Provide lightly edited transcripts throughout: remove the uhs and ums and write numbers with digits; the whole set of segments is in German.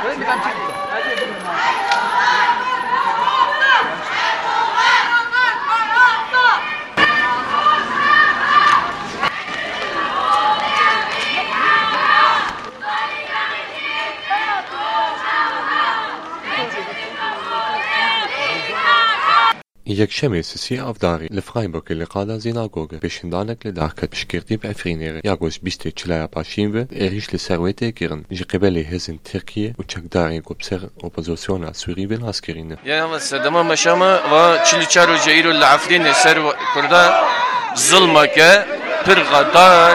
יגשמי ססי אבדاری לפרייבורג לקאדה זינגוגה בשנדנק לדחקת בשקירתי בעפרינרי יגוס ביסטי צ'ליה פאשימבה אריש לסרויטי קירן جقبلی هزن ترکیه و چکداری گوبسر اپوزیسیون سوری بین عسکرینه. یعنی صدام مشامه و چلیچار و جایرو لعفرین سر کرده ظلمه که پرقدار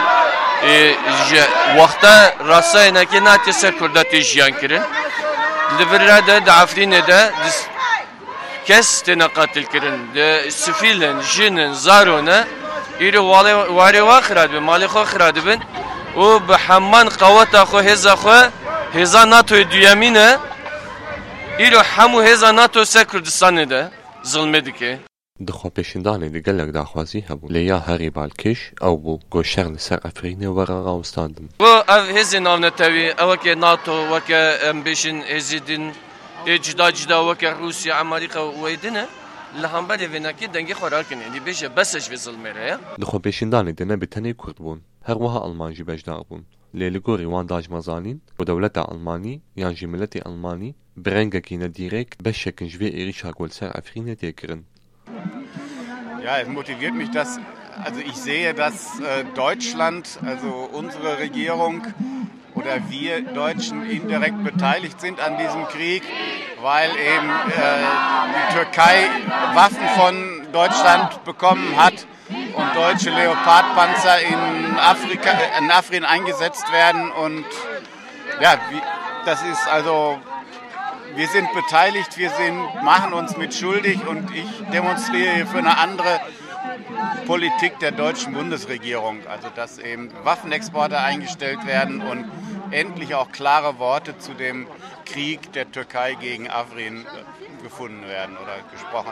وقتا راسته نکی ناتی سر کرده تیجیان کرد. لبراده دعفرینه ده کس تنقاتل کردن. سفیلن جنن زارونه ایرو واری واخراد به مالی خو خراد بین و به حمان قوت خو هزا ناتو دیامینه ایرو همو هزا ناتو سر کردستانه ده ظلمه دیگه. دخو پیشندانه دیگلک داخوازی هبو لیا هری بالکش او بو گوشر لسر افرینه ورا راوستاندن. و هزین آونتوی اوکه ناتو وکه امبیشن هزیدین جدا وکه روسیا امریکا ویدنه لهم بده وناکی دنگی خوراکن یعنی بیشه بسش و ظلمه. دخو پیشندانه دنه بتنی کرد بون هر وها آلمانجی بجدار بون. لیلگوری وان داج مزانین و دولت آلمانی یان جملت آلمانی برنگه کینه دیرک بشکن جوی ایریشا گول سر افرینه دیگرن. Ja, es motiviert mich, also ich sehe, dass Deutschland, also unsere Regierung oder wir Deutschen indirekt beteiligt sind an diesem Krieg, weil eben die Türkei Waffen von Deutschland bekommen hat und deutsche Leopardpanzer in Afrin eingesetzt werden und ja, das ist also wir sind beteiligt, machen uns mit schuldig und ich demonstriere hier für eine andere Politik der deutschen Bundesregierung. Also dass eben Waffenexporte eingestellt werden und endlich auch klare Worte zu dem Krieg der Türkei gegen Afrin gefunden werden oder gesprochen